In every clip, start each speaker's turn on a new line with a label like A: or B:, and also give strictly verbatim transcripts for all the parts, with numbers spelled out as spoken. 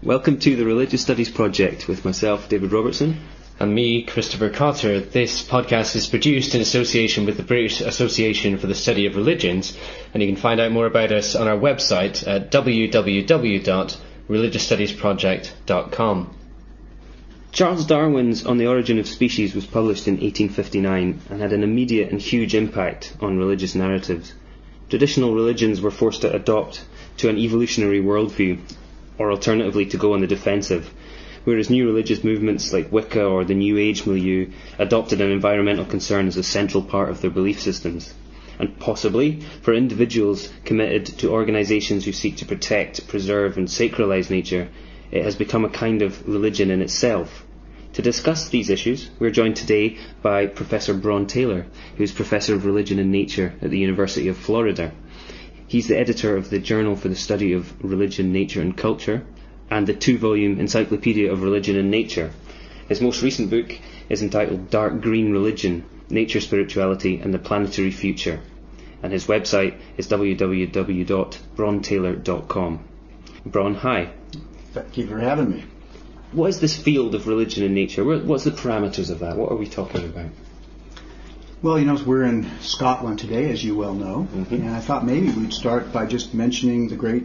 A: Welcome to the Religious Studies Project with myself, David Robertson.
B: And me, Christopher Cotter. This podcast is produced in association with the British Association for the Study of Religions, and you can find out more about us on our website at w w w dot religious studies project dot com.
A: Charles Darwin's On the Origin of Species was published in eighteen fifty-nine and had an immediate and huge impact on religious narratives. Traditional religions were forced to adopt to an evolutionary worldview, or alternatively to go on the defensive, whereas new religious movements like Wicca or the New Age milieu adopted an environmental concern as a central part of their belief systems. And possibly, for individuals committed to organisations who seek to protect, preserve and sacralise nature, it has become a kind of religion in itself. To discuss these issues, we're joined today by Professor Bron Taylor, who is Professor of Religion and Nature at the University of Florida. He's the editor of the Journal for the Study of Religion, Nature and Culture, and the two-volume Encyclopedia of Religion and Nature. His most recent book is entitled Dark Green Religion, Nature, Spirituality and the Planetary Future, and his website is w w w dot bron taylor dot com. Bron, hi.
C: Thank you for having me.
A: What is this field of religion and nature? What's the parameters of that? What are we talking about?
C: Well, you know, we're in Scotland today, as you well know, mm-hmm. and I thought maybe we'd start by just mentioning the great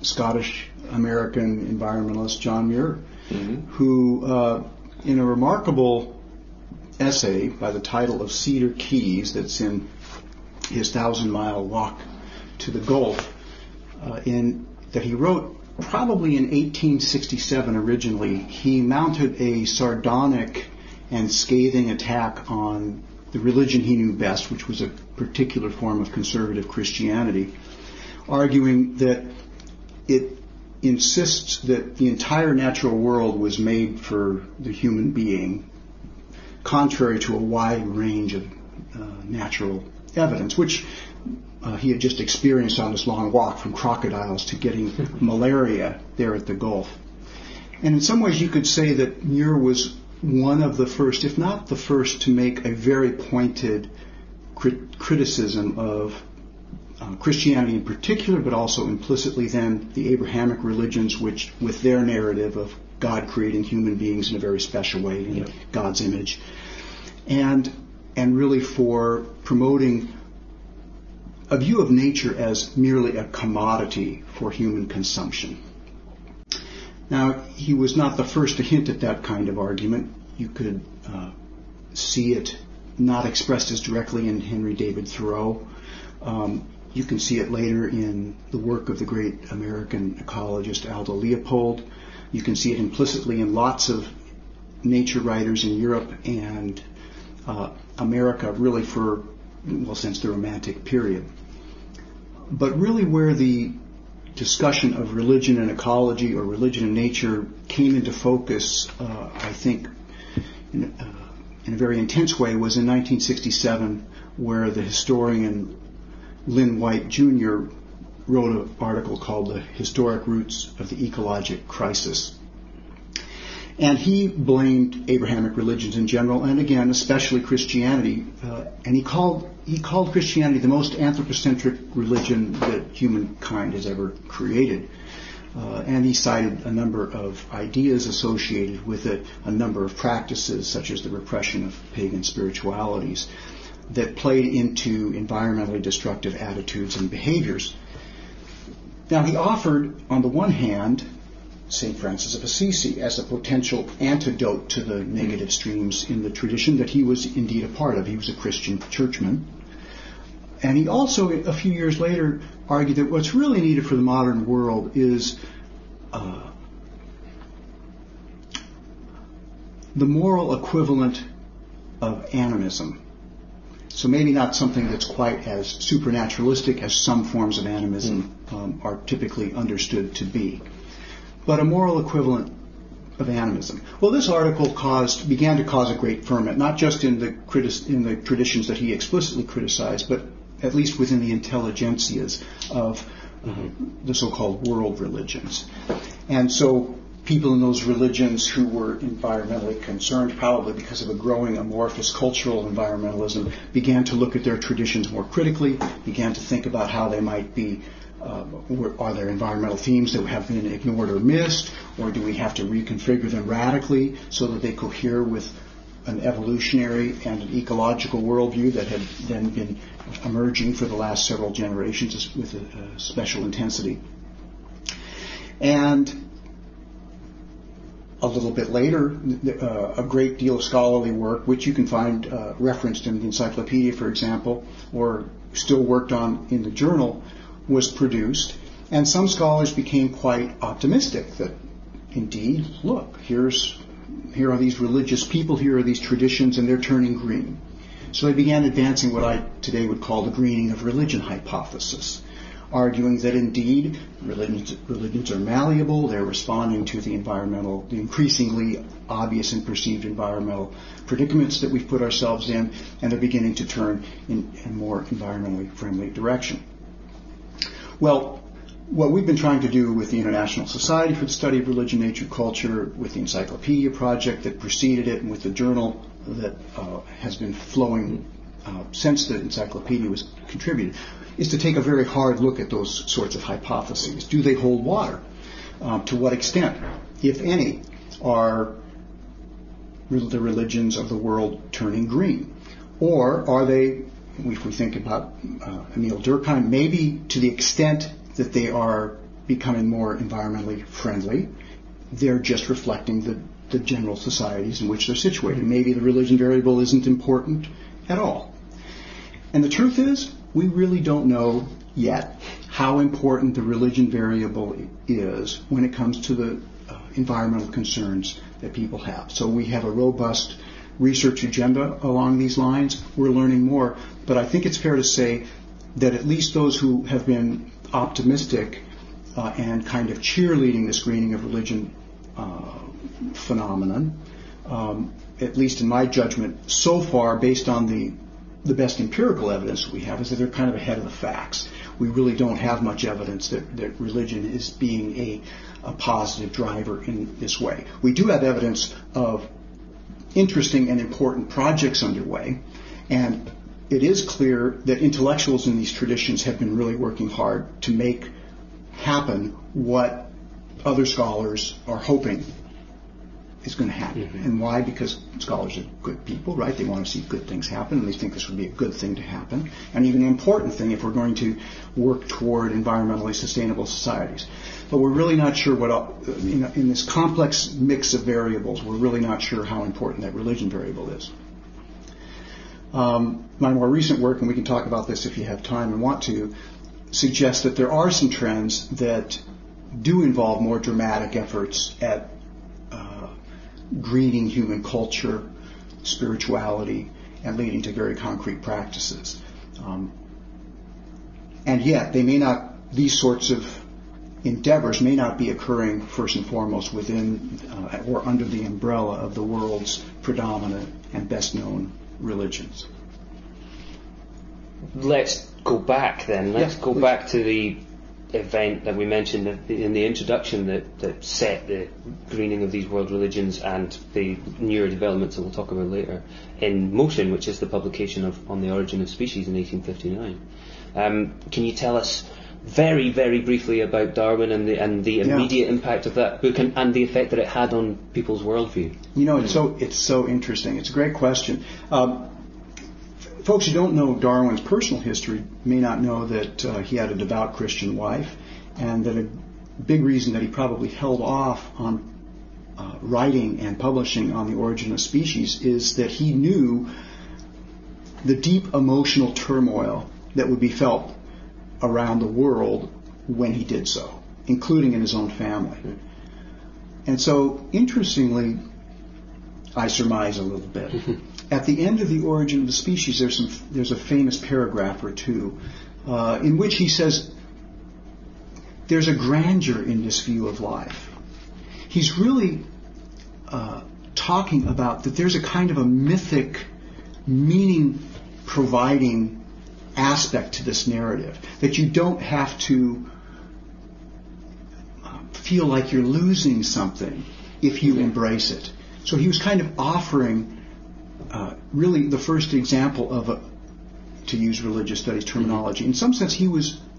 C: Scottish-American environmentalist John Muir, mm-hmm. who, uh, in a remarkable essay by the title of Cedar Keys, that's in his thousand-mile walk to the Gulf, uh, in that he wrote probably in eighteen sixty-seven originally, he mounted a sardonic and scathing attack on the religion he knew best, which was a particular form of conservative Christianity, arguing that it insists that the entire natural world was made for the human being, contrary to a wide range of uh, natural evidence, which uh, he had just experienced on this long walk from crocodiles to getting malaria there at the Gulf. And in some ways you could say that Muir was one of the first, if not the first, to make a very pointed crit- criticism of uh, Christianity in particular, but also implicitly then the Abrahamic religions, which with their narrative of God creating human beings in a very special way, in yeah. God's image, and and really for promoting a view of nature as merely a commodity for human consumption. Now, he was not the first to hint at that kind of argument. You could uh, see it not expressed as directly in Henry David Thoreau. Um, you can see it later in the work of the great American ecologist Aldo Leopold. You can see it implicitly in lots of nature writers in Europe and uh, America, really for, well, since the Romantic period. But really where the discussion of religion and ecology or religion and nature came into focus, uh, I think, in, uh, in a very intense way was in nineteen sixty-seven, where the historian Lynn White Junior wrote an article called The Historic Roots of the Ecologic Crisis. And he blamed Abrahamic religions in general, and again, especially Christianity, uh, and he called he called Christianity the most anthropocentric religion that humankind has ever created. Uh, and he cited a number of ideas associated with it, a number of practices, such as the repression of pagan spiritualities, that played into environmentally destructive attitudes and behaviors. Now, he offered, on the one hand, Saint Francis of Assisi as a potential antidote to the negative streams in the tradition that he was indeed a part of. He was a Christian churchman. And he also, a few years later, argued that what's really needed for the modern world is uh, the moral equivalent of animism. So maybe not something that's quite as supernaturalistic as some forms of animism um, are typically understood to be, but a moral equivalent of animism. Well, this article caused began to cause a great ferment, not just in the criti- in the traditions that he explicitly criticized, but at least within the intelligentsias of mm-hmm. the so-called world religions. And so people in those religions who were environmentally concerned, probably because of a growing amorphous cultural environmentalism, began to look at their traditions more critically, began to think about how they might be Uh, are there environmental themes that have been ignored or missed, or do we have to reconfigure them radically so that they cohere with an evolutionary and an ecological worldview that had then been emerging for the last several generations with a, a special intensity? And a little bit later, uh, a great deal of scholarly work, which you can find uh, referenced in the encyclopedia, for example, or still worked on in the journal, was produced. And some scholars became quite optimistic that, indeed, look, here's here are these religious people, here are these traditions, and they're turning green. So they began advancing what I today would call the greening of religion hypothesis, arguing that indeed religions, religions are malleable, they're responding to the environmental, the increasingly obvious and perceived environmental predicaments that we've put ourselves in, and they're beginning to turn in a more environmentally friendly direction. Well, what we've been trying to do with the International Society for the Study of Religion, Nature, Culture, with the Encyclopedia Project that preceded it, and with the journal that uh, has been flowing uh, since the encyclopedia was contributed, is to take a very hard look at those sorts of hypotheses. Do they hold water? Um, to what extent, if any, are the religions of the world turning green? Or are they, if we think about uh, Emile Durkheim, maybe to the extent that they are becoming more environmentally friendly, they're just reflecting the, the general societies in which they're situated. Maybe the religion variable isn't important at all. And the truth is, we really don't know yet how important the religion variable is when it comes to the uh, environmental concerns that people have. So we have a robust research agenda along these lines. We're learning more, but I think it's fair to say that at least those who have been optimistic uh, and kind of cheerleading this greening of religion uh, phenomenon, um, at least in my judgment, so far, based on the the best empirical evidence we have, is that they're kind of ahead of the facts. We really don't have much evidence that, that religion is being a, a positive driver in this way. We do have evidence of interesting and important projects underway, and it is clear that intellectuals in these traditions have been really working hard to make happen what other scholars are hoping is going to happen. Mm-hmm. And why? Because scholars are good people, right? They want to see good things happen, and they think this would be a good thing to happen, and even an important thing if we're going to work toward environmentally sustainable societies. But we're really not sure what, you know, in this complex mix of variables, we're really not sure how important that religion variable is. Um, my more recent work, and we can talk about this if you have time and want to, suggests that there are some trends that do involve more dramatic efforts at uh, greening human culture, spirituality, and leading to very concrete practices. Um, and yet, they may not, these sorts of endeavors may not be occurring first and foremost within uh, or under the umbrella of the world's predominant and best known religions.
A: Let's go back then. Let's
C: yeah,
A: go
C: please.
A: back to the event that we mentioned in the introduction that, that set the greening of these world religions and the newer developments that we'll talk about later in motion, which is the publication of On the Origin of Species in eighteen fifty-nine. Um, can you tell us very, very briefly about Darwin and the and the immediate yeah. impact of that book and, and the effect that it had on people's worldview?
C: You know, it's so it's so interesting. It's a great question. Um, folks who don't know Darwin's personal history may not know that uh, he had a devout Christian wife, and that a big reason that he probably held off on uh, writing and publishing On the Origin of Species is that he knew the deep emotional turmoil that would be felt around the world when he did so, including in his own family. And so, interestingly, I surmise a little bit. At the end of The Origin of the Species, there's some there's a famous paragraph or two uh, in which he says there's a grandeur in this view of life. He's really uh, talking about that there's a kind of a mythic, meaning-providing aspect to this narrative, that you don't have to feel like you're losing something if you embrace it. So he was kind of offering uh, really the first example of a, to use religious studies terminology, in some sense he was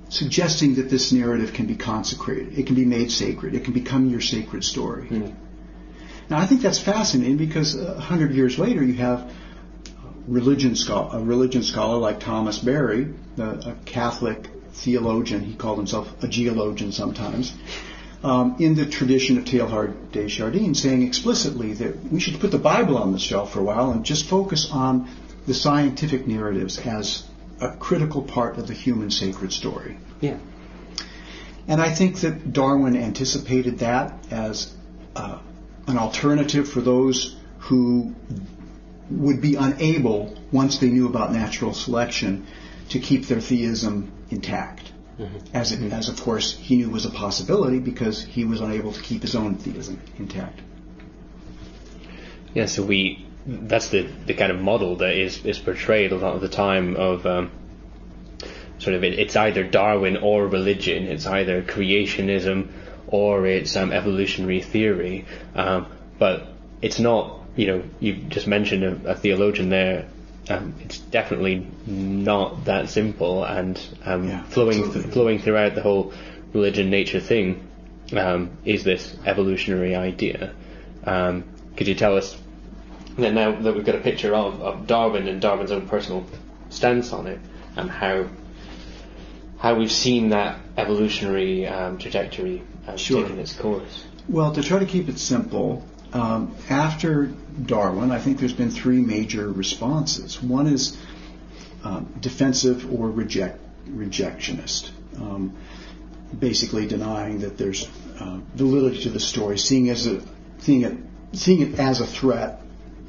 C: suggesting that this narrative can be consecrated. It can be made sacred. It can become your sacred story. Mm. Now, I think that's fascinating because a hundred years later, you have religion scholar, a religion scholar like Thomas Berry, a, a Catholic theologian. He called himself a geologian sometimes. Um, in the tradition of Teilhard de Chardin, saying explicitly that we should put the Bible on the shelf for a while and just focus on the scientific narratives as a critical part of the human sacred story.
A: Yeah.
C: And I think that Darwin anticipated that as uh, an alternative for those who would be unable, once they knew about natural selection, to keep their theism intact. Mm-hmm. As, it, as of course he knew was a possibility because he was unable to keep his own theism intact.
B: Yeah, so we that's the, the kind of model that is, is portrayed a lot of the time of um, sort of it, it's either Darwin or religion, it's either creationism or it's um, evolutionary theory, um, but it's not, you know, you just mentioned a, a theologian there. Um, it's definitely not that simple, and um, yeah, flowing th- flowing throughout the whole religion nature thing um, is this evolutionary idea. Um, could you tell us, that now that we've got a picture of, of Darwin and Darwin's own personal stance on it, and how how we've seen that evolutionary um, trajectory um,
C: sure.
B: taking its course?
C: Well, to try to keep it simple, Um, after Darwin, I think there's been three major responses. One is um, defensive or reject, rejectionist, um, basically denying that there's uh, validity to the story, seeing as a seeing it seeing it as a threat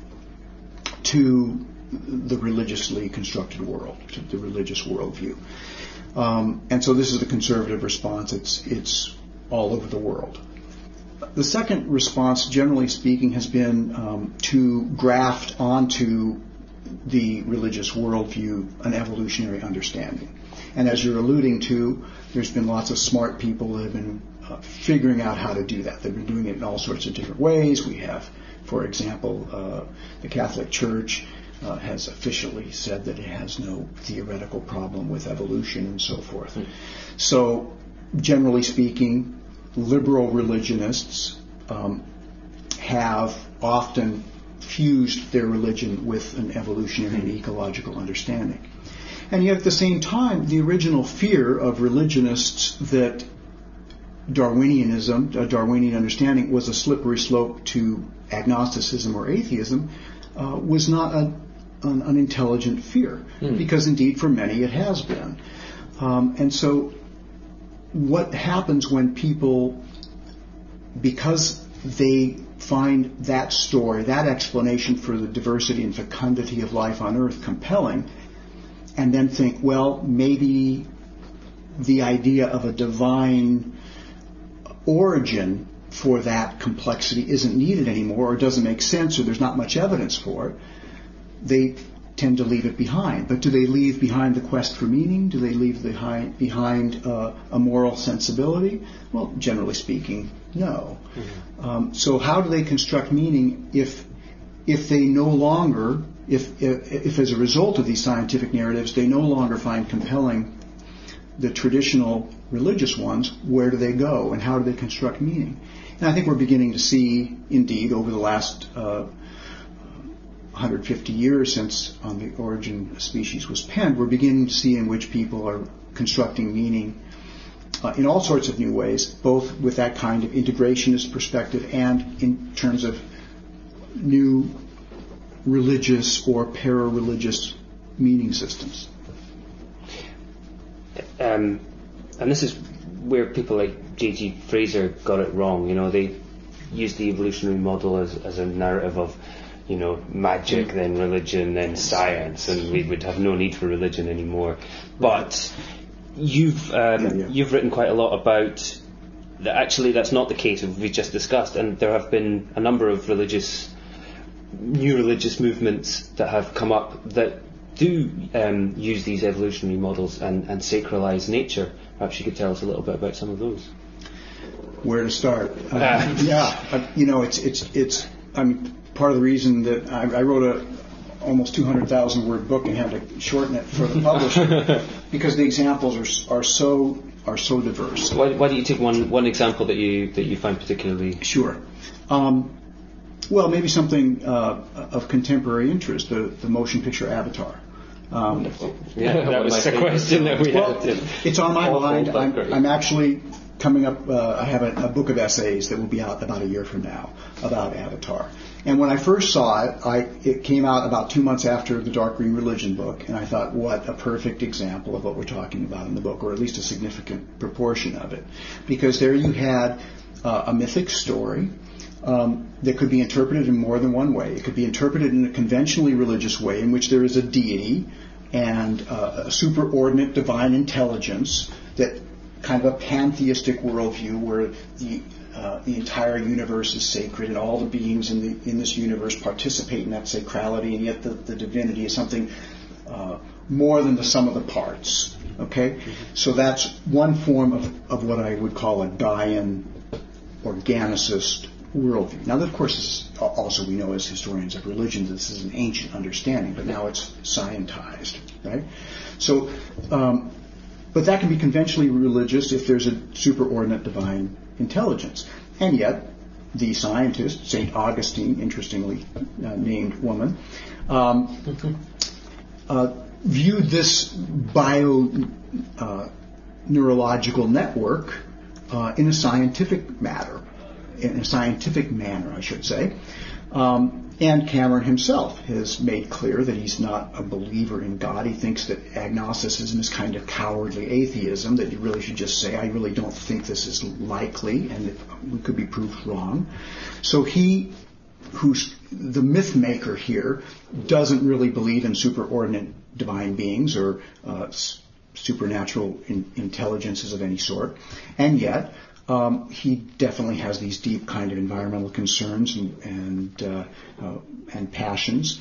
C: to the religiously constructed world, to the religious worldview. Um, and so this is the conservative response. It's it's all over the world. The second response, generally speaking, has been um, to graft onto the religious worldview an evolutionary understanding. And as you're alluding to, there's been lots of smart people that have been uh, figuring out how to do that. They've been doing it in all sorts of different ways. We have, for example, uh, the Catholic Church uh, has officially said that it has no theoretical problem with evolution and so forth. Mm. So, generally speaking, liberal religionists um, have often fused their religion with an evolutionary and ecological understanding. And yet at the same time, the original fear of religionists that Darwinianism, a Darwinian understanding, was a slippery slope to agnosticism or atheism uh, was not a, an unintelligent fear, mm. because indeed for many it has been. Um, and so what happens when people, because they find that story, that explanation for the diversity and fecundity of life on Earth compelling, and then think, well, maybe the idea of a divine origin for that complexity isn't needed anymore, or doesn't make sense, or there's not much evidence for it, they tend to leave it behind. But do they leave behind the quest for meaning? Do they leave behind, behind uh, a moral sensibility? Well, generally speaking, no. Mm-hmm. Um, so how do they construct meaning if if they no longer, if, if if as a result of these scientific narratives, they no longer find compelling the traditional religious ones? Where do they go, and how do they construct meaning? And I think we're beginning to see, indeed, over the last uh, one hundred fifty years since On the Origin of Species was penned, we're beginning to see in which people are constructing meaning uh, in all sorts of new ways, both with that kind of integrationist perspective and in terms of new religious or para-religious meaning systems.
A: Um, and this is where people like J G Fraser got it wrong. You know, they used the evolutionary model as, as a narrative of, you know, magic, then religion, then science, and we would have no need for religion anymore. But you've um, yeah, yeah. you've written quite a lot about that. Actually, that's not the case, as we just discussed, and there have been a number of religious, new religious movements that have come up that do um, use these evolutionary models and, and sacralize nature. Perhaps you could tell us a little bit about some of those.
C: Where to start? Uh, uh, yeah, uh, you know, it's it's it's. I mean, part of the reason that I, I wrote a almost two hundred thousand word book and had to shorten it for the publisher because the examples are are so are so diverse.
A: Why, why don't you take one one example that you that you find particularly?
C: Sure. Um, well, maybe something uh, of contemporary interest, the the motion picture Avatar. Um,
A: yeah, that was the question that we
C: well,
A: had.
C: It's on my mind. I'm, I'm actually coming up. Uh, I have a, a book of essays that will be out about a year from now about Avatar. And when I first saw it, I, it came out about two months after the Dark Green Religion book, and I thought, what a perfect example of what we're talking about in the book, or at least a significant proportion of it. Because there you had uh, a mythic story um, that could be interpreted in more than one way. It could be interpreted in a conventionally religious way in which there is a deity and uh, a superordinate divine intelligence, that kind of a pantheistic worldview where the Uh, the entire universe is sacred, and all the beings in the in this universe participate in that sacrality, and yet the, the divinity is something uh, more than the sum of the parts. Okay, mm-hmm. So that's one form of, of what I would call a Gaian organicist worldview. Now, of course, this is also we know as historians of religion, this is an ancient understanding, but now it's scientized, right? So, um, but that can be conventionally religious if there's a superordinate divine intelligence. And yet, the scientist, Saint Augustine, interestingly uh, named woman, um, uh, viewed this bio uh, neurological network uh, in a scientific matter, in a scientific manner, I should say. Um, and Cameron himself has made clear that he's not a believer in God. He thinks that agnosticism is kind of cowardly atheism, that you really should just say, I really don't think this is likely, and that we could be proved wrong. So he, who's the myth maker here, doesn't really believe in superordinate divine beings or uh, supernatural in, intelligences of any sort. And yet, Um, he definitely has these deep kind of environmental concerns and and, uh, uh, and passions.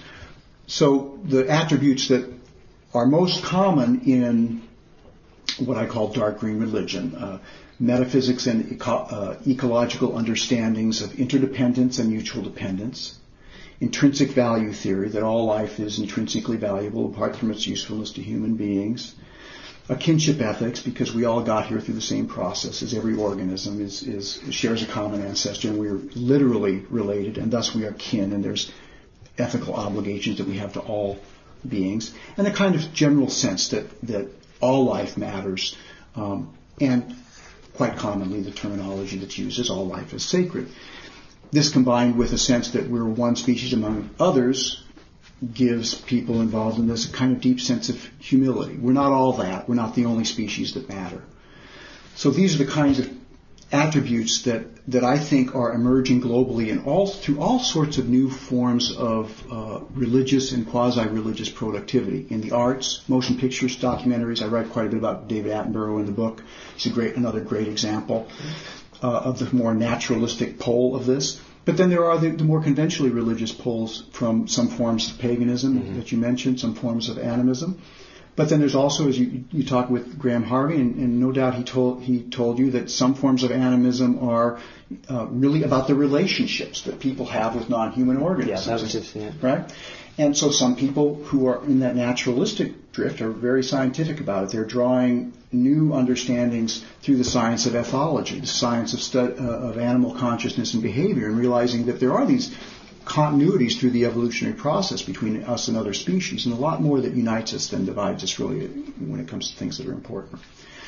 C: So the attributes that are most common in what I call dark green religion, uh, metaphysics and eco- uh, ecological understandings of interdependence and mutual dependence, intrinsic value theory, that all life is intrinsically valuable apart from its usefulness to human beings, a kinship ethics, because we all got here through the same process, as every organism is, is shares a common ancestor, and we are literally related, and thus we are kin, and there's ethical obligations that we have to all beings, and a kind of general sense that, that all life matters, um, and quite commonly the terminology that's used is all life is sacred. This combined with a sense that we're one species among others gives people involved in this a kind of deep sense of humility. We're not all that. We're not the only species that matter. So these are the kinds of attributes that, that I think are emerging globally in all through all sorts of new forms of uh, religious and quasi-religious productivity. In the arts, motion pictures, documentaries. I write quite a bit about David Attenborough in the book. He's a great, another great example uh, of the more naturalistic pole of this. But then there are the, the more conventionally religious poles from some forms of paganism mm-hmm. that you mentioned, some forms of animism. But then there's also, as you, you talk with Graham Harvey, and, and no doubt he told he told you that some forms of animism are uh, really about the relationships that people have with non-human organisms.
A: Yeah, that was just, yeah.
C: Right? And so some people who are in that naturalistic drift are very scientific about it. They're drawing new understandings through the science of ethology, the science of, stu- uh, of animal consciousness and behavior, and realizing that there are these continuities through the evolutionary process between us and other species, and a lot more that unites us than divides us, really, when it comes to things that are important.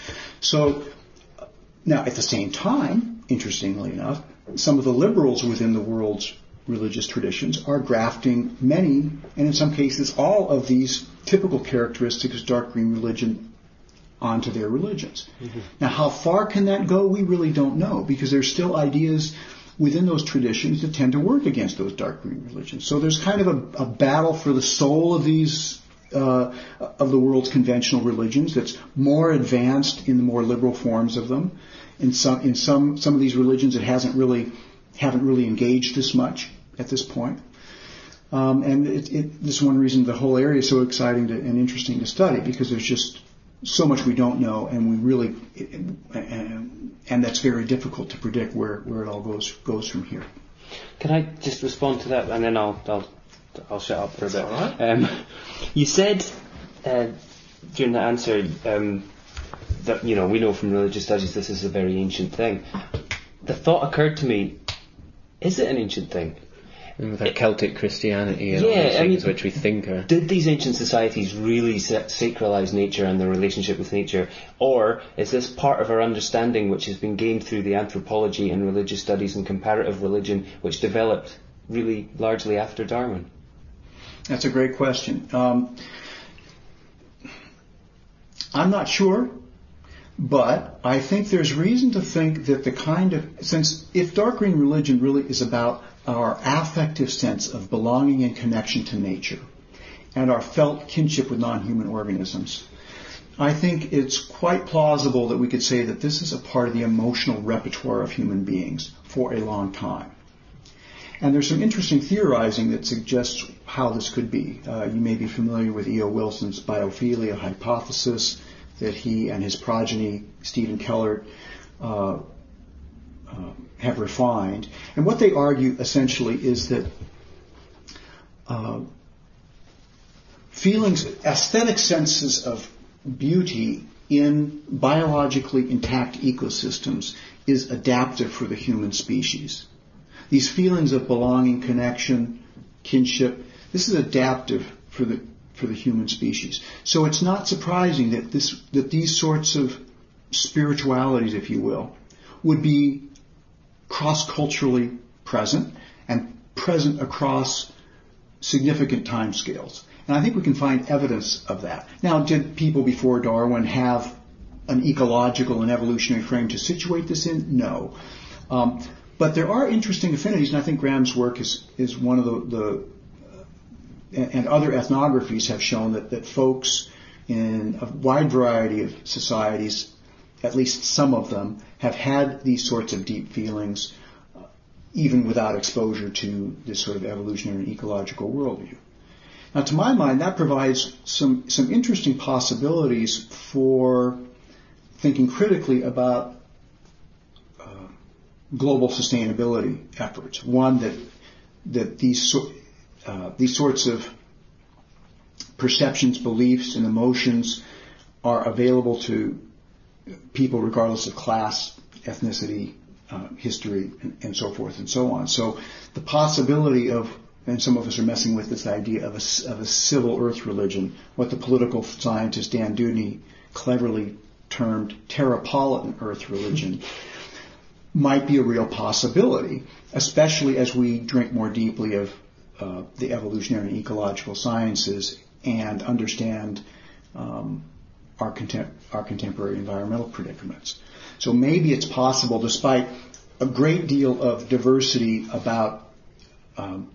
C: So, now at the same time, interestingly enough, some of the liberals within the world's religious traditions are grafting many, and in some cases all, of these typical characteristics of dark green religion onto their religions. Mm-hmm. Now, how far can that go? We really don't know, because there's still ideas within those traditions that tend to work against those dark green religions. So there's kind of a, a battle for the soul of these uh, of the world's conventional religions that's more advanced in the more liberal forms of them. In some in some some of these religions, it hasn't really haven't really engaged this much at this point. Um, and it, it, this is one reason the whole area is so exciting to, and interesting to study, because there's just so much we don't know, and we really, and, and that's very difficult to predict where, where it all goes goes from here.
A: Can I just respond to that, and then I'll I'll I'll shut up for a bit.
C: All right.
A: Um, you said uh, during the answer um, that, you know, we know from religious studies this is a very ancient thing. The thought occurred to me, is it an ancient thing?
B: And with our Celtic Christianity and
A: yeah,
B: all these
A: I
B: things
A: mean,
B: which we think are...
A: Did these ancient societies really sacralise nature and their relationship with nature? Or is this part of our understanding which has been gained through the anthropology and religious studies and comparative religion which developed really largely after Darwin?
C: That's a great question. Um, I'm not sure, but I think there's reason to think that the kind of... Since if dark green religion really is about our affective sense of belonging and connection to nature and our felt kinship with non-human organisms, I think it's quite plausible that we could say that this is a part of the emotional repertoire of human beings for a long time. And there's some interesting theorizing that suggests how this could be. Uh, you may be familiar with E O Wilson's biophilia hypothesis that he and his progeny, Stephen Keller, uh, uh, have refined. And what they argue essentially is that uh, feelings, aesthetic senses of beauty in biologically intact ecosystems is adaptive for the human species. These feelings of belonging, connection, kinship, this is adaptive for the for the human species. So it's not surprising that this that these sorts of spiritualities, if you will, would be cross-culturally present and present across significant timescales. And I think we can find evidence of that. Now, did people before Darwin have an ecological and evolutionary frame to situate this in? No. Um, but there are interesting affinities, and I think Graham's work is, is one of the, the uh, and other ethnographies have shown that, that folks in a wide variety of societies, at least some of them, have had these sorts of deep feelings uh, even without exposure to this sort of evolutionary and ecological worldview. Now, to my mind, that provides some, some interesting possibilities for thinking critically about uh, global sustainability efforts. One, that that these uh, these sorts of perceptions, beliefs, and emotions are available to people regardless of class, ethnicity, uh, history, and, and so forth and so on. So the possibility of, and some of us are messing with this idea of a, of a civil earth religion, what the political scientist Dan Dewdney cleverly termed terrapolitan earth religion, might be a real possibility, especially as we drink more deeply of uh, the evolutionary and ecological sciences and understand um, our, contem- our contemporary environmental predicaments. So maybe it's possible, despite a great deal of diversity about um,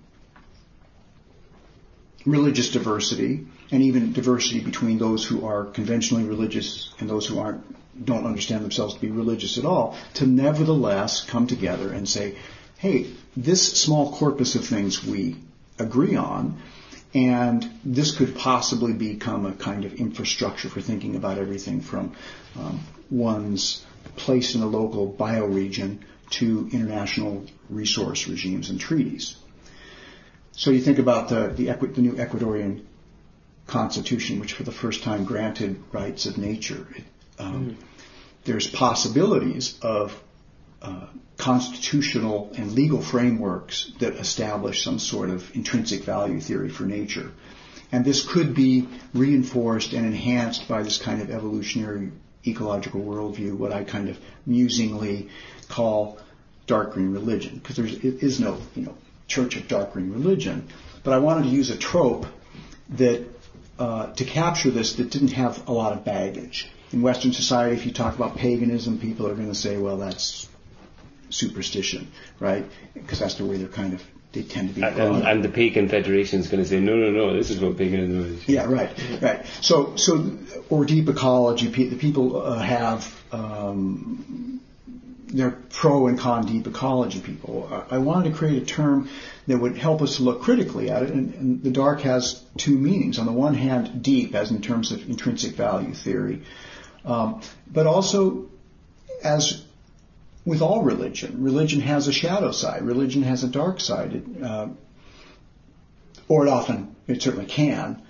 C: religious diversity, and even diversity between those who are conventionally religious and those who aren't, don't understand themselves to be religious at all, to nevertheless come together and say, hey, this small corpus of things we agree on, and this could possibly become a kind of infrastructure for thinking about everything from um, one's place in a local bioregion to international resource regimes and treaties. So you think about the, the, Equi- the new Ecuadorian constitution, which for the first time granted rights of nature. It, um, mm. There's possibilities of uh, constitutional and legal frameworks that establish some sort of intrinsic value theory for nature. And this could be reinforced and enhanced by this kind of evolutionary ecological worldview, what I kind of musingly call dark green religion, because there is no, you know, church of dark green religion. But I wanted to use a trope that uh, to capture this that didn't have a lot of baggage. In Western society, if you talk about paganism, people are going to say, well, that's superstition, right? Because that's the way they're kind of, they tend to be.
A: And, and, and the pagan federation is going to say, no, no, no, this is what paganism is.
C: Yeah, right, right. So, so or deep ecology, the people uh, have, um, they're pro and con deep ecology people. I wanted to create a term that would help us to look critically at it, and, and the dark has two meanings. On the one hand, deep, as in terms of intrinsic value theory, um, but also as with all religion, religion has a shadow side. Religion has a dark side, it, uh, or it often, it certainly can.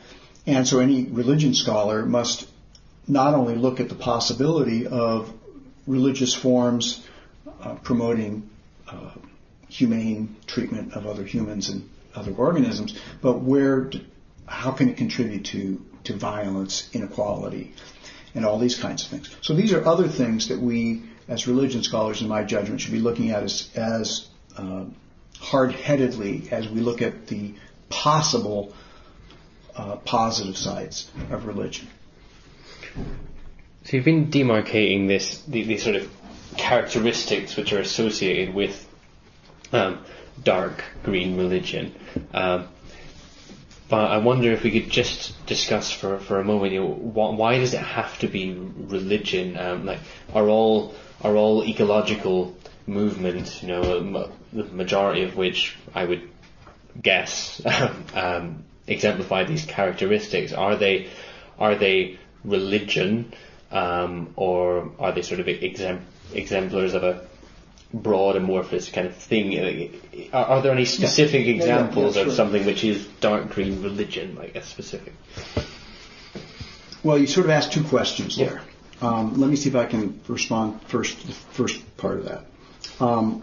C: And so any religion scholar must not only look at the possibility of religious forms uh, promoting uh, humane treatment of other humans and other organisms, but where, how can it contribute to, to violence, inequality, and all these kinds of things. So these are other things that we, as religion scholars, in my judgment, should be looking at as, as uh, hard-headedly as we look at the possible uh, positive sides of religion.
B: So you've been demarcating this, these sort of characteristics which are associated with um, dark green religion. Um, but I wonder if we could just discuss for, for a moment, you know, wh- why does it have to be religion? Um, like, are all are all ecological movements, you know, ma- the majority of which I would guess um, exemplify these characteristics, are they are they religion, um, or are they sort of exemp- exemplars of a broad amorphous kind of thing? Are, are there any specific yeah. examples yeah, yeah, yeah, of sure. something which is dark green religion, like a specific?
C: Well, you sort of asked two questions yeah. there. Um, let me see if I can respond first to the first part of that. Um,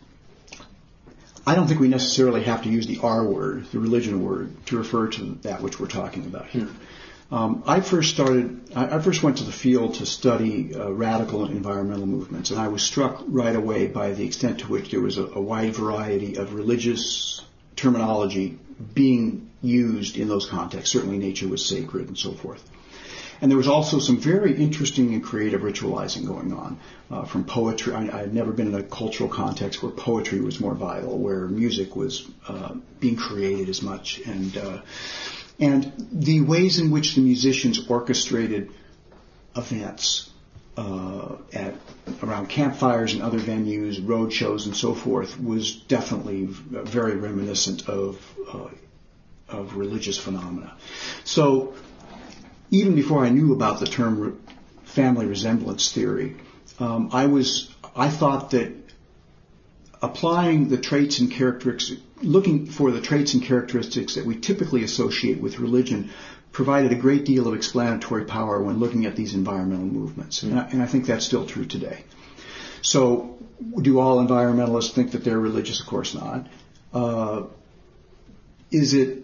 C: I don't think we necessarily have to use the R word, the religion word, to refer to that which we're talking about here. Um, I first started, I, I first went to the field to study uh, radical and environmental movements, and I was struck right away by the extent to which there was a, a wide variety of religious terminology being used in those contexts. Certainly nature was sacred and so forth. And there was also some very interesting and creative ritualizing going on, uh, from poetry. I, I had never been in a cultural context where poetry was more vital, where music was uh, being created as much, and uh, and the ways in which the musicians orchestrated events uh, at around campfires and other venues, road shows, and so forth was definitely very reminiscent of uh, of religious phenomena. So, even before I knew about the term re- family resemblance theory, um, I was I thought that applying the traits and characteristics, looking for the traits and characteristics that we typically associate with religion, provided a great deal of explanatory power when looking at these environmental movements, mm-hmm. and, I, and I think that's still true today. So, do all environmentalists think that they're religious? Of course not. Uh, is it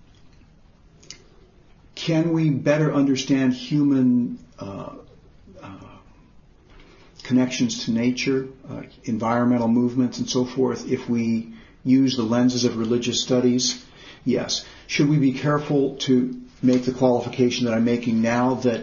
C: Can we better understand human uh, uh, connections to nature, uh, environmental movements, and so forth if we use the lenses of religious studies? Yes. Should we be careful to make the qualification that I'm making now that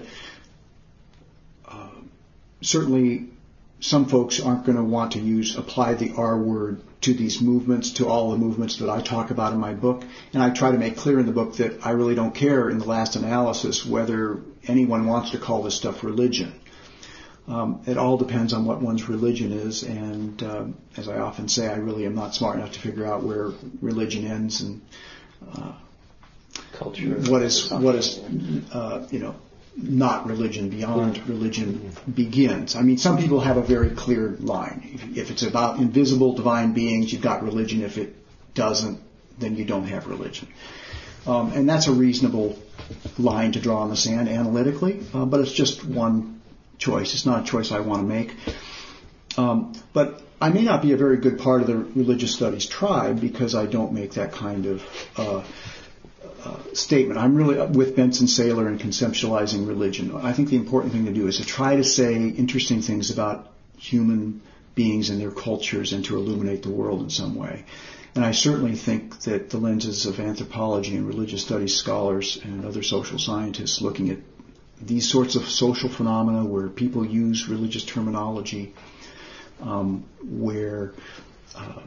C: uh, certainly some folks aren't going to want to use apply the R word to these movements, to all the movements that I talk about in my book. And I try to make clear in the book that I really don't care in the last analysis whether anyone wants to call this stuff religion. Um, it all depends on what one's religion is. And uh, as I often say, I really am not smart enough to figure out where religion ends and uh,
B: culture.
C: What is what is uh, you know. not religion, beyond religion begins. I mean, some people have a very clear line. If, if it's about invisible divine beings, you've got religion. If it doesn't, then you don't have religion. Um, and that's a reasonable line to draw in the sand analytically, uh, but it's just one choice. It's not a choice I want to make. Um, but I may not be a very good part of the religious studies tribe because I don't make that kind of uh, Uh, statement. I'm really with Benson Saylor in conceptualizing religion. I think the important thing to do is to try to say interesting things about human beings and their cultures and to illuminate the world in some way. And I certainly think that the lenses of anthropology and religious studies scholars and other social scientists looking at these sorts of social phenomena where people use religious terminology, um, where uh,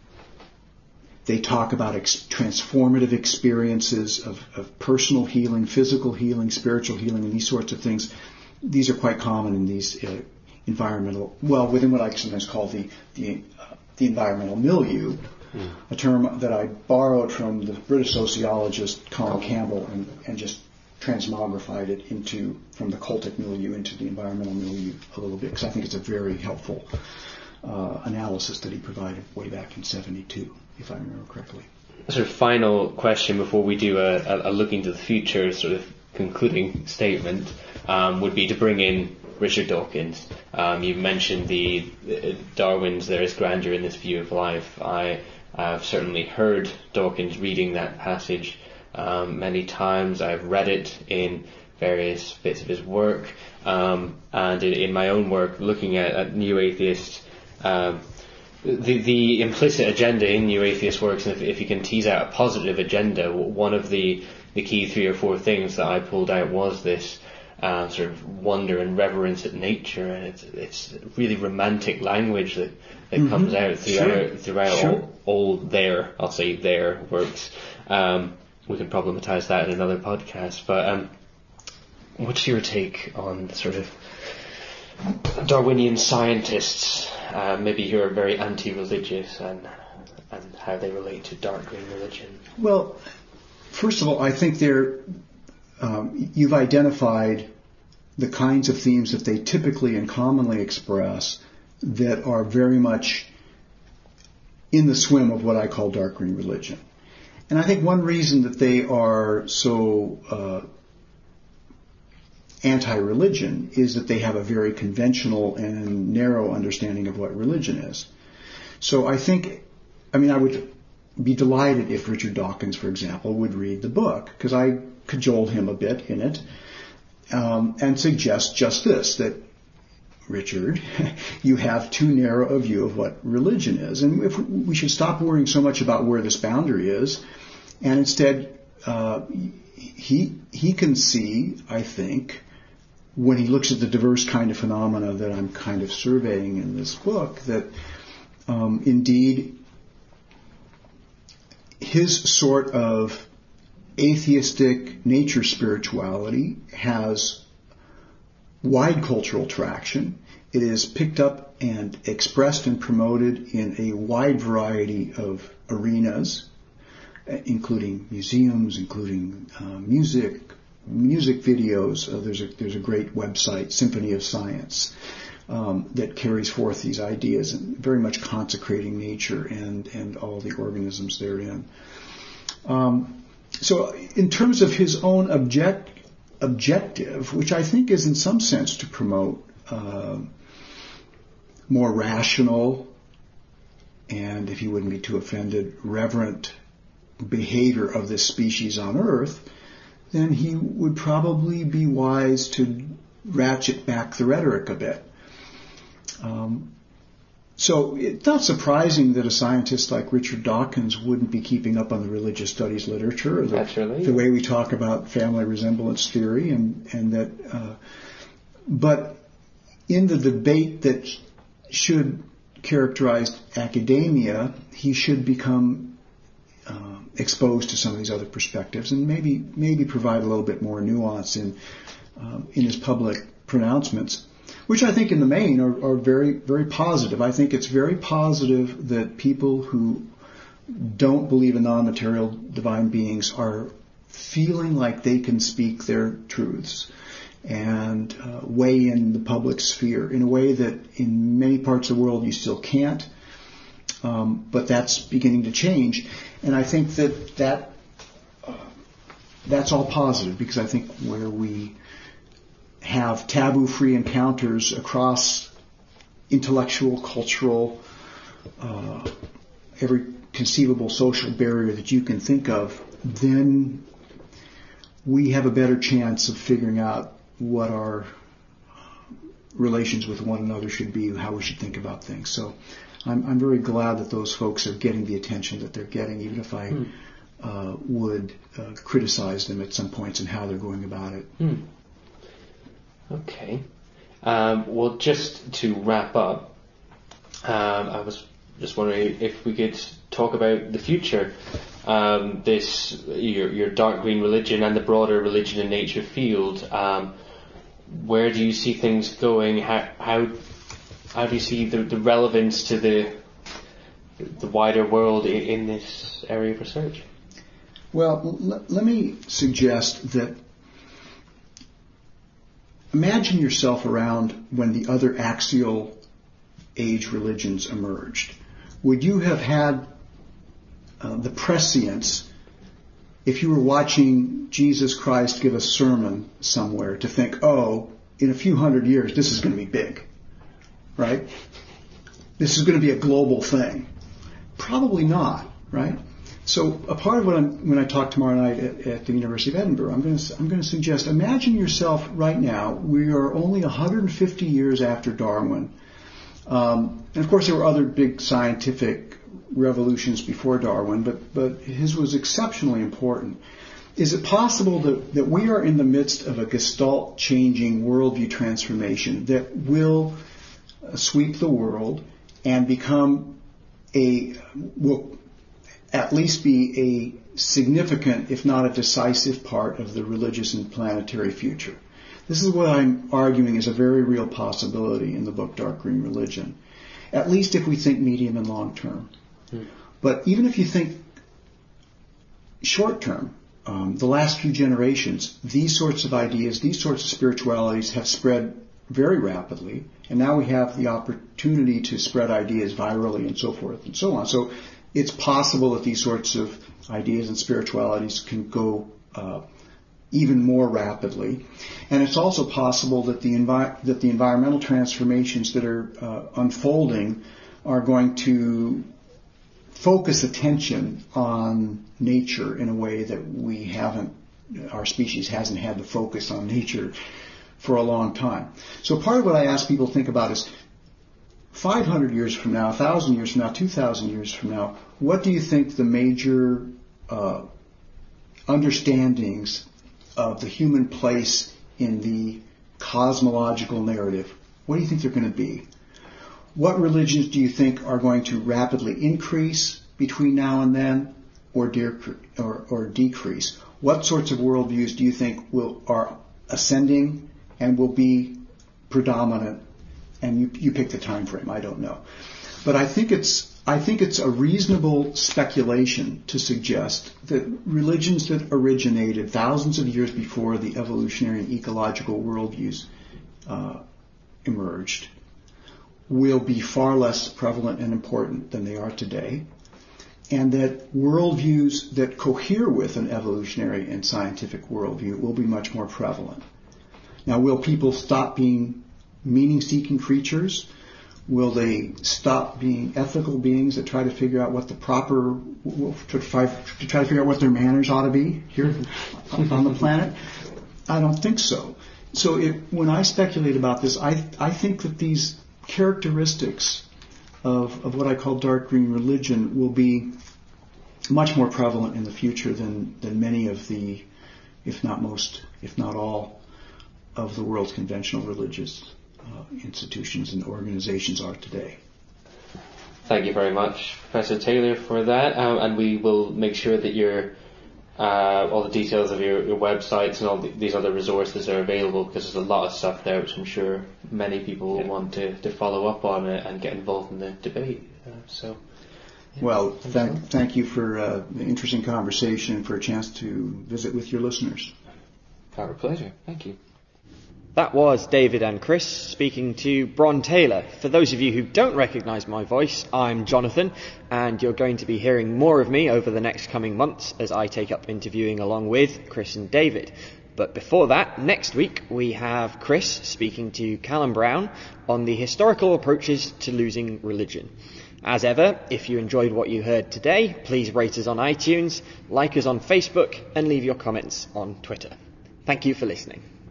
C: they talk about ex- transformative experiences of, of personal healing, physical healing, spiritual healing, and these sorts of things. These are quite common in these uh, environmental, well, within what I sometimes call the the, uh, the environmental milieu, mm. a term that I borrowed from the British sociologist Colin Campbell and, and just transmogrified it into from the cultic milieu into the environmental milieu a little bit because I think it's a very helpful uh, analysis that he provided way back in seventy-two. If I remember correctly.
B: sort of final question before we do a, a, a look into the future, sort of concluding statement, um, would be to bring in Richard Dawkins. Um, you mentioned the uh, Darwin's "there is grandeur in this view of life." I have certainly heard Dawkins reading that passage um, many times. I've read it in various bits of his work, um, and in, in my own work, looking at, at New Atheist. Um, The, the implicit agenda in New Atheist works, and if, if you can tease out a positive agenda, one of the, the key three or four things that I pulled out was this uh, sort of wonder and reverence at nature, and it's it's really romantic language that, that mm-hmm. comes out throughout, sure. throughout sure. all, all their, I'll say their works. Um, we can problematize that in another podcast, but um, what's your take on the sort of Darwinian scientists, uh, maybe who are very anti-religious, and and how they relate to dark green religion?
C: Well, first of all, I think they're um, you've identified the kinds of themes that they typically and commonly express that are very much in the swim of what I call dark green religion. And I think one reason that they are so uh, anti-religion is that they have a very conventional and narrow understanding of what religion is. So I think, I mean, I would be delighted if Richard Dawkins, for example, would read the book, because I cajoled him a bit in it, um, and suggest just this, that, Richard, you have too narrow a view of what religion is. And if we should stop worrying so much about where this boundary is, and instead, uh, he he can see, I think, when he looks at the diverse kind of phenomena that I'm kind of surveying in this book, that um, indeed his sort of atheistic nature spirituality has wide cultural traction. It is picked up and expressed and promoted in a wide variety of arenas, including museums, including uh, music, music videos. Uh, there's a there's a great website, Symphony of Science, um, that carries forth these ideas and very much consecrating nature and and all the organisms therein. Um, so, in terms of his own object objective, which I think is in some sense to promote uh, more rational and, if you wouldn't be too offended, reverent behavior of this species on Earth, then he would probably be wise to ratchet back the rhetoric a bit. Um, so it's not surprising that a scientist like Richard Dawkins wouldn't be keeping up on the religious studies literature, or the,
B: Naturally.
C: the way we talk about family resemblance theory, and, and that, uh, but in the debate that should characterize academia, he should become Uh, exposed to some of these other perspectives, and maybe maybe provide a little bit more nuance in uh, in his public pronouncements, which I think in the main are, are very very positive. I think it's very positive that people who don't believe in non-material divine beings are feeling like they can speak their truths and uh, weigh in the public sphere in a way that in many parts of the world you still can't. Um, but that's beginning to change, and I think that that uh, that's all positive, because I think where we have taboo-free encounters across intellectual, cultural, uh, every conceivable social barrier that you can think of, then we have a better chance of figuring out what our relations with one another should be, how we should think about things. So I'm, I'm very glad that those folks are getting the attention that they're getting, even if I mm. uh, would uh, criticize them at some points in how they're going about it.
B: Mm. Okay. Um, well, just to wrap up, um, I was just wondering if we could talk about the future. Um, this your, your dark green religion and the broader religion and nature field. Um, where do you see things going? How how how do you see the, the relevance to the the wider world in, in this area of research?
C: Well, l- let me suggest that imagine yourself around when the other axial age religions emerged. Would you have had uh, the prescience, if you were watching Jesus Christ give a sermon somewhere, to think, oh, in a few hundred years, this is going to be big, right? This is going to be a global thing. Probably not, right? So a part of what I'm, when I talk tomorrow night at, at the University of Edinburgh, I'm going to, I'm going to suggest, imagine yourself right now, we are only one hundred fifty years after Darwin. Um, and of course there were other big scientific revolutions before Darwin, but, but his was exceptionally important. Is it possible that, that we are in the midst of a gestalt changing worldview transformation that will uh, sweep the world and become a, will at least be a significant, if not a decisive part of the religious and planetary future? This is what I'm arguing is a very real possibility in the book Dark Green Religion, at least if we think medium and long term. Hmm. But even if you think short term, um, the last few generations, these sorts of ideas, these sorts of spiritualities have spread very rapidly, and now we have the opportunity to spread ideas virally and so forth and so on. So it's possible that these sorts of ideas and spiritualities can go uh, even more rapidly. And it's also possible that the envi- that the environmental transformations that are uh, unfolding are going to focus attention on nature in a way that we haven't, our species hasn't had to focus on nature for a long time. So part of what I ask people to think about is, five hundred years from now, one thousand years from now, two thousand years from now, what do you think the major uh, understandings of the human place in the cosmological narrative, what do you think they're going to be? What religions do you think are going to rapidly increase between now and then, or, decre- or, or decrease? What sorts of worldviews do you think will are ascending and will be predominant? And you, you pick the time frame. I don't know, but I think it's I think it's a reasonable speculation to suggest that religions that originated thousands of years before the evolutionary and ecological worldviews uh, emerged will be far less prevalent and important than they are today, and that worldviews that cohere with an evolutionary and scientific worldview will be much more prevalent. Now, will people stop being meaning-seeking creatures? Will they stop being ethical beings that try to figure out what the proper, to try to, try to figure out what their manners ought to be here on the planet? I don't think so. So it, when I speculate about this, I, I think that these characteristics of, of what I call dark green religion will be much more prevalent in the future than, than many of the, if not most, if not all, of the world's conventional religious uh, institutions and organizations are today.
B: Thank you very much, Professor Taylor, for that. Um, and we will make sure that your uh, all the details of your, your websites and all the, these other resources are available, because there's a lot of stuff there which I'm sure many people will yeah. want to, to follow up on it and get involved in the debate. Uh, so. Yeah,
C: well, thank, so. thank you for uh, the interesting conversation and for a chance to visit with your listeners.
B: Our pleasure. Thank you.
D: That was David and Chris speaking to Bron Taylor. For those of you who don't recognise my voice, I'm Jonathan, and you're going to be hearing more of me over the next coming months as I take up interviewing along with Chris and David. But before that, next week we have Chris speaking to Callum Brown on the historical approaches to losing religion. As ever, if you enjoyed what you heard today, please rate us on iTunes, like us on Facebook, and leave your comments on Twitter. Thank you for listening.